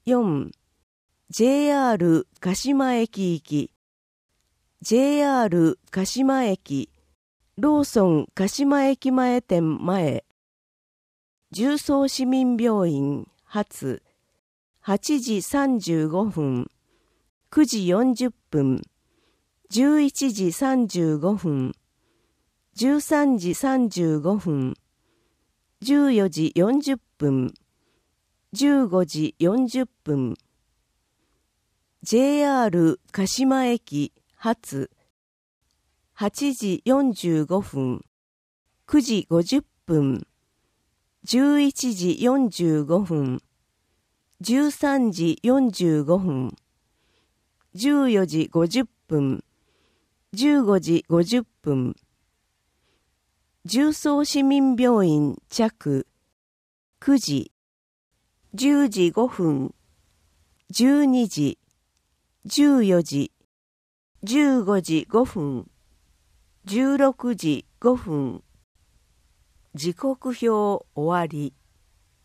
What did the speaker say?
4. JR 鹿島駅行き JR 鹿島駅ローソン鹿島駅前店前重曹市民病院発8時35分9時40分11時35分13時35分14時40分15時40分 JR 鹿島駅発8時45分9時50分11時45分13時45分14時50分15時50分重曹市民病院着9時10時5分12時14時15時5分16時5分時刻表終わり。